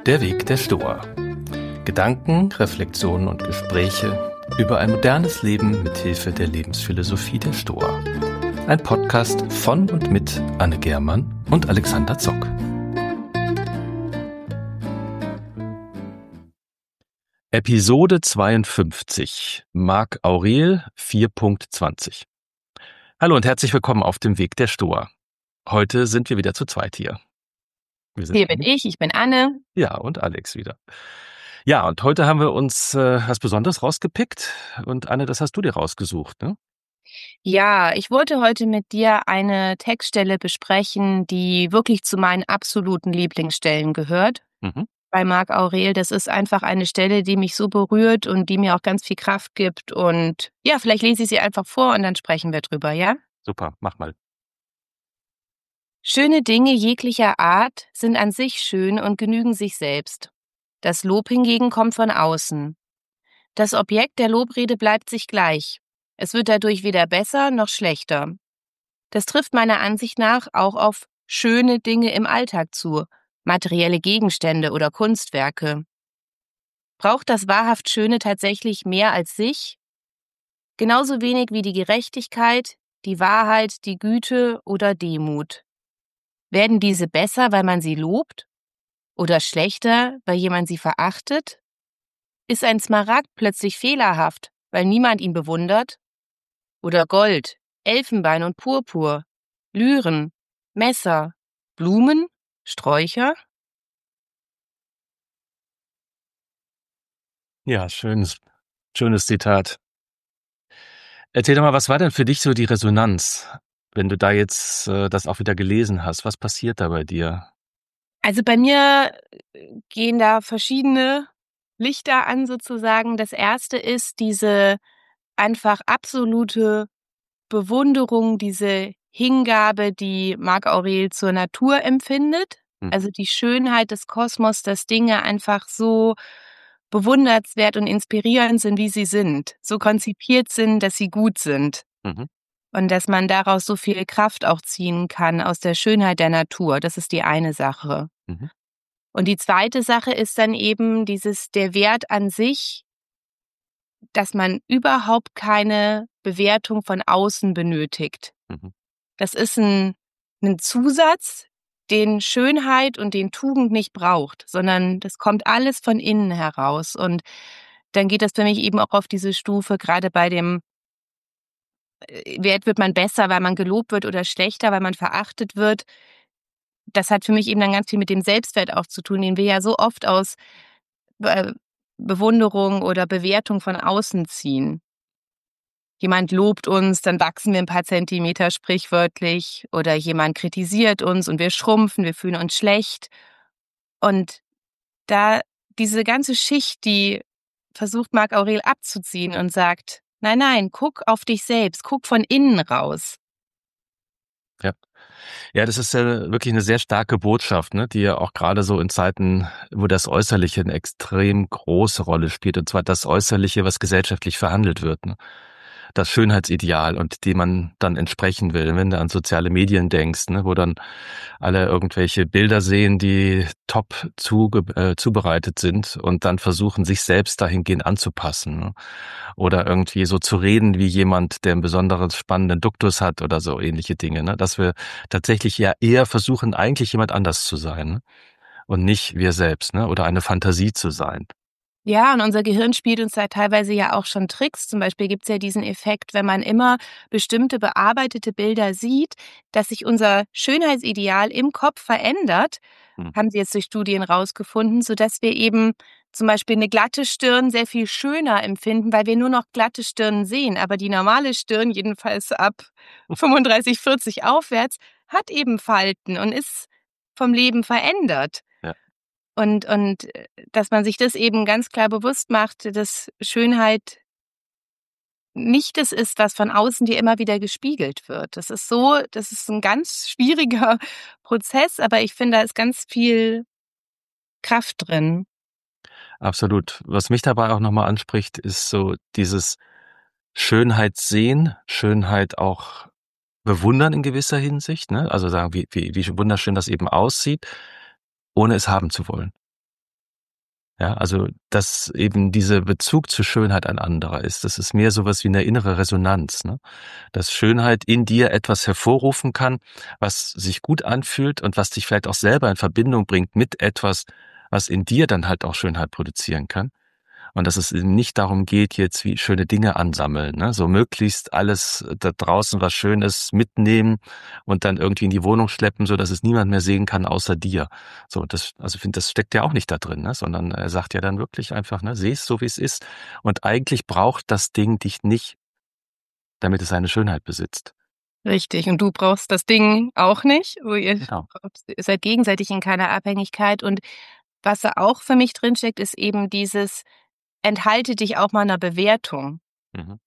Der Weg der Stoa. Gedanken, Reflexionen und Gespräche über ein modernes Leben mit Hilfe der Lebensphilosophie der Stoa. Ein Podcast von und mit Anne Germann und Alexander Zock. Episode 52. Marc Aurel 4.20. Hallo und herzlich willkommen auf dem Weg der Stoa. Heute sind wir wieder zu zweit hier. Hier bin ich bin Anne. Ja, und Alex wieder. Ja, und heute haben wir uns was Besonderes rausgepickt. Und Anne, das hast du dir rausgesucht, ne? Ja, ich wollte heute mit dir eine Textstelle besprechen, die wirklich zu meinen absoluten Lieblingsstellen gehört. Bei Marc Aurel, das ist einfach eine Stelle, die mich so berührt und die mir auch ganz viel Kraft gibt. Und ja, vielleicht lese ich sie einfach vor und dann sprechen wir drüber, ja? Super, mach mal. Schöne Dinge jeglicher Art sind an sich schön und genügen sich selbst. Das Lob hingegen kommt von außen. Das Objekt der Lobrede bleibt sich gleich. Es wird dadurch weder besser noch schlechter. Das trifft meiner Ansicht nach auch auf schöne Dinge im Alltag zu, materielle Gegenstände oder Kunstwerke. Braucht das wahrhaft Schöne tatsächlich mehr als sich? Genauso wenig wie die Gerechtigkeit, die Wahrheit, die Güte oder Demut. Werden diese besser, weil man sie lobt? Oder schlechter, weil jemand sie verachtet? Ist ein Smaragd plötzlich fehlerhaft, weil niemand ihn bewundert? Oder Gold, Elfenbein und Purpur, Lyren, Messer, Blumen, Sträucher? Ja, schönes Zitat. Erzähl doch mal, was war denn für dich so die Resonanz, wenn du da jetzt das auch wieder gelesen hast? Was passiert da bei dir? Also bei mir gehen da verschiedene Lichter an sozusagen. Das erste ist diese einfach absolute Bewunderung, diese Hingabe, die Marc Aurel zur Natur empfindet. Also die Schönheit des Kosmos, dass Dinge einfach so bewundernswert und inspirierend sind, wie sie sind. So konzipiert sind, dass sie gut sind. Und dass man daraus so viel Kraft auch ziehen kann aus der Schönheit der Natur. Das ist die eine Sache. Und die zweite Sache ist dann eben der Wert an sich, dass man überhaupt keine Bewertung von außen benötigt. Das ist ein Zusatz, den Schönheit und den Tugend nicht braucht, sondern das kommt alles von innen heraus. Und dann geht das für mich eben auch auf diese Stufe, gerade bei dem Wert wird man besser, weil man gelobt wird oder schlechter, weil man verachtet wird. Das hat für mich eben dann ganz viel mit dem Selbstwert auch zu tun, den wir ja so oft aus Bewunderung oder Bewertung von außen ziehen. Jemand lobt uns, dann wachsen wir ein paar Zentimeter sprichwörtlich, oder jemand kritisiert uns und wir schrumpfen, wir fühlen uns schlecht. Und da diese ganze Schicht, die versucht Marc Aurel abzuziehen und sagt, nein, guck auf dich selbst, guck von innen raus. Ja, das ist ja wirklich eine sehr starke Botschaft, ne, die ja auch gerade so in Zeiten, wo das Äußerliche eine extrem große Rolle spielt, und zwar das Äußerliche, was gesellschaftlich verhandelt wird, ne? Das Schönheitsideal, und dem man dann entsprechen will. Wenn du an soziale Medien denkst, ne, wo dann alle irgendwelche Bilder sehen, die top zubereitet sind und dann versuchen, sich selbst dahingehend anzupassen, ne? Oder irgendwie so zu reden wie jemand, der einen besonderen spannenden Duktus hat oder so ähnliche Dinge, ne? Dass wir tatsächlich ja eher versuchen, eigentlich jemand anders zu sein, ne? Und nicht wir selbst, ne? Oder eine Fantasie zu sein. Ja, und unser Gehirn spielt uns da teilweise ja auch schon Tricks. Zum Beispiel gibt's ja diesen Effekt, wenn man immer bestimmte bearbeitete Bilder sieht, dass sich unser Schönheitsideal im Kopf verändert, haben sie jetzt durch Studien rausgefunden, sodass wir eben zum Beispiel eine glatte Stirn sehr viel schöner empfinden, weil wir nur noch glatte Stirnen sehen. Aber die normale Stirn, jedenfalls ab 35, 40 aufwärts, hat eben Falten und ist vom Leben verändert. Ja. Und dass man sich das eben ganz klar bewusst macht, dass Schönheit nicht das ist, was von außen dir immer wieder gespiegelt wird. Das ist ein ganz schwieriger Prozess, aber ich finde, da ist ganz viel Kraft drin. Absolut. Was mich dabei auch nochmal anspricht, ist so dieses Schönheit sehen, Schönheit auch bewundern in gewisser Hinsicht, ne? Also sagen, wie wunderschön das eben aussieht, ohne es haben zu wollen. Ja, also, dass eben dieser Bezug zur Schönheit ein anderer ist. Das ist mehr sowas wie eine innere Resonanz, ne? Dass Schönheit in dir etwas hervorrufen kann, was sich gut anfühlt und was dich vielleicht auch selber in Verbindung bringt mit etwas, was in dir dann halt auch Schönheit produzieren kann. Und dass es eben nicht darum geht, jetzt wie schöne Dinge ansammeln, ne? So möglichst alles da draußen, was schön ist, mitnehmen und dann irgendwie in die Wohnung schleppen, so dass es niemand mehr sehen kann außer dir. So, also ich finde, das steckt ja auch nicht da drin, ne? Sondern er sagt ja dann wirklich einfach, ne, seh es so, wie es ist. Und eigentlich braucht das Ding dich nicht, damit es seine Schönheit besitzt. Richtig. Und du brauchst das Ding auch nicht. Ihr Genau. seid gegenseitig in keiner Abhängigkeit. Und was da auch für mich drinsteckt, ist eben dieses, enthalte dich auch mal einer Bewertung. Mhm.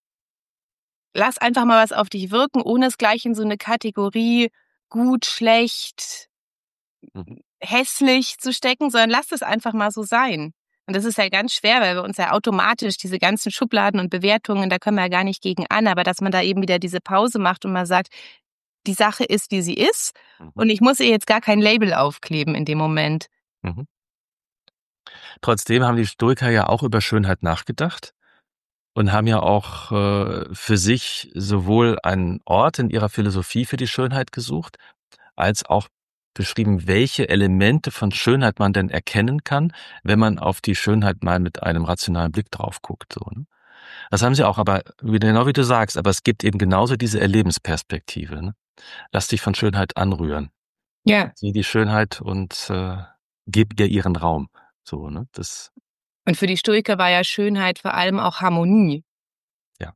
Lass einfach mal was auf dich wirken, ohne es gleich in so eine Kategorie gut, schlecht, Mhm. hässlich zu stecken, sondern lass es einfach mal so sein. Und das ist ja ganz schwer, weil wir uns ja automatisch diese ganzen Schubladen und Bewertungen, da können wir ja gar nicht gegen an, aber dass man da eben wieder diese Pause macht und mal sagt, die Sache ist, wie sie ist Mhm. und ich muss ihr jetzt gar kein Label aufkleben in dem Moment. Mhm. Trotzdem haben die Stoiker ja auch über Schönheit nachgedacht. Und haben ja auch für sich sowohl einen Ort in ihrer Philosophie für die Schönheit gesucht, als auch beschrieben, welche Elemente von Schönheit man denn erkennen kann, wenn man auf die Schönheit mal mit einem rationalen Blick drauf guckt. So, ne? Das haben sie auch, aber genau wie du sagst, aber es gibt eben genauso diese Erlebensperspektive. Ne? Lass dich von Schönheit anrühren. Ja. Sieh die Schönheit und gib ihr ihren Raum. So, ne? Das, Und für die Stoiker war ja Schönheit vor allem auch Harmonie. ja.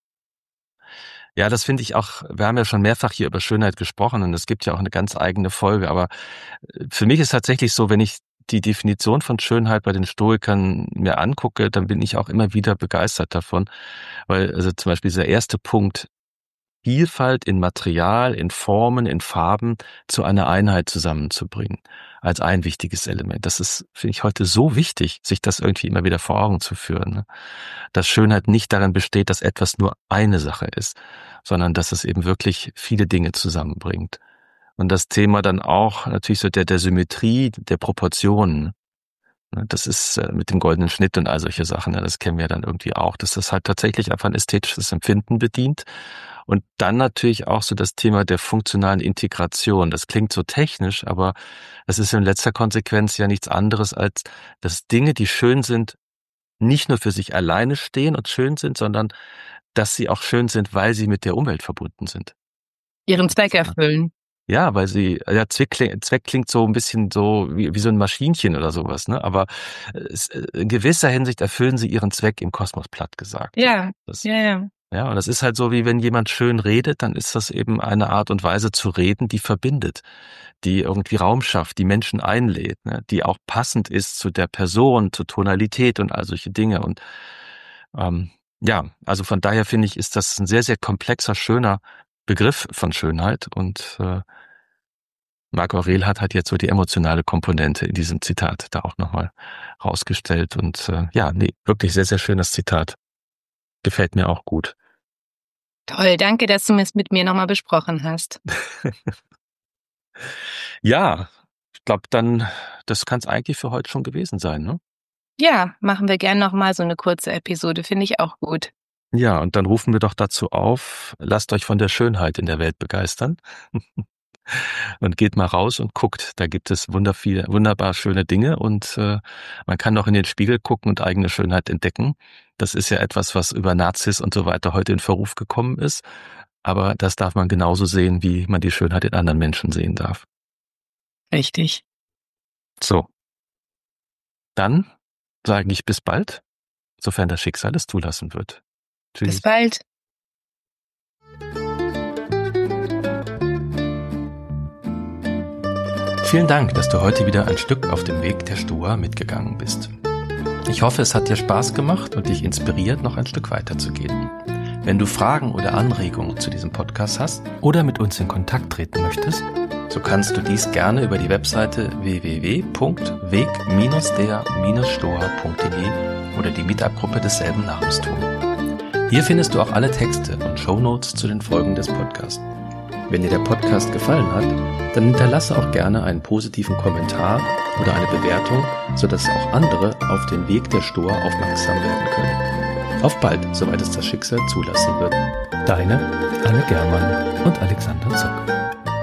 Ja, das finde ich auch, wir haben ja schon mehrfach hier über Schönheit gesprochen und es gibt ja auch eine ganz eigene Folge, aber für mich ist tatsächlich so, wenn ich die Definition von Schönheit bei den Stoikern mir angucke, dann bin ich auch immer wieder begeistert davon, weil also zum Beispiel dieser erste Punkt, Vielfalt in Material, in Formen, in Farben zu einer Einheit zusammenzubringen, als ein wichtiges Element. Das ist, finde ich, heute so wichtig, sich das irgendwie immer wieder vor Augen zu führen, ne? Dass Schönheit nicht darin besteht, dass etwas nur eine Sache ist, sondern dass es eben wirklich viele Dinge zusammenbringt. Und das Thema dann auch natürlich so der Symmetrie, der Proportionen. Ne? Das ist mit dem goldenen Schnitt und all solche Sachen, ne? Das kennen wir dann irgendwie auch, dass das halt tatsächlich einfach ein ästhetisches Empfinden bedient. Und dann natürlich auch so das Thema der funktionalen Integration. Das klingt so technisch, aber es ist in letzter Konsequenz ja nichts anderes, als dass Dinge, die schön sind, nicht nur für sich alleine stehen und schön sind, sondern dass sie auch schön sind, weil sie mit der Umwelt verbunden sind. Ihren Zweck erfüllen. Ja, weil sie, ja, Zweck klingt so ein bisschen so wie so ein Maschinchen oder sowas, ne? Aber in gewisser Hinsicht erfüllen sie ihren Zweck im Kosmos, platt gesagt. Ja, Das, ja. ja, und das ist halt so, wie wenn jemand schön redet, dann ist das eben eine Art und Weise zu reden, die verbindet, die irgendwie Raum schafft, die Menschen einlädt, ne? Die auch passend ist zu der Person, zur Tonalität und all solche Dinge. Und ja, also von daher finde ich, ist das ein sehr, sehr komplexer, schöner Begriff von Schönheit. Und Marc Aurel hat halt jetzt so die emotionale Komponente in diesem Zitat da auch nochmal rausgestellt. Und ja, nee, wirklich sehr, sehr schönes Zitat. Gefällt mir auch gut. Toll, danke, dass du es mit mir nochmal besprochen hast. Ja, ich glaube dann, das kann es eigentlich für heute schon gewesen sein, ne? Ja, machen wir gern nochmal so eine kurze Episode, finde ich auch gut. Ja, und dann rufen wir doch dazu auf, lasst euch von der Schönheit in der Welt begeistern und geht mal raus und guckt. Da gibt es wunderbar schöne Dinge und man kann auch in den Spiegel gucken und eigene Schönheit entdecken. Das ist ja etwas, was über Nazis und so weiter heute in Verruf gekommen ist. Aber das darf man genauso sehen, wie man die Schönheit in anderen Menschen sehen darf. Richtig. So, dann sage ich bis bald, sofern das Schicksal es zulassen wird. Tschüss. Bis bald. Vielen Dank, dass du heute wieder ein Stück auf dem Weg der Stoa mitgegangen bist. Ich hoffe, es hat dir Spaß gemacht und dich inspiriert, noch ein Stück weiterzugehen. Wenn du Fragen oder Anregungen zu diesem Podcast hast oder mit uns in Kontakt treten möchtest, so kannst du dies gerne über die Webseite www.weg-der-stoa.de oder die Meetup-Gruppe desselben Namens tun. Hier findest du auch alle Texte und Shownotes zu den Folgen des Podcasts. Wenn dir der Podcast gefallen hat, dann hinterlasse auch gerne einen positiven Kommentar oder eine Bewertung, sodass auch andere auf den Weg der Stoa aufmerksam werden können. Auf bald, soweit es das Schicksal zulassen wird. Deine Anne Germann und Alexander Zock.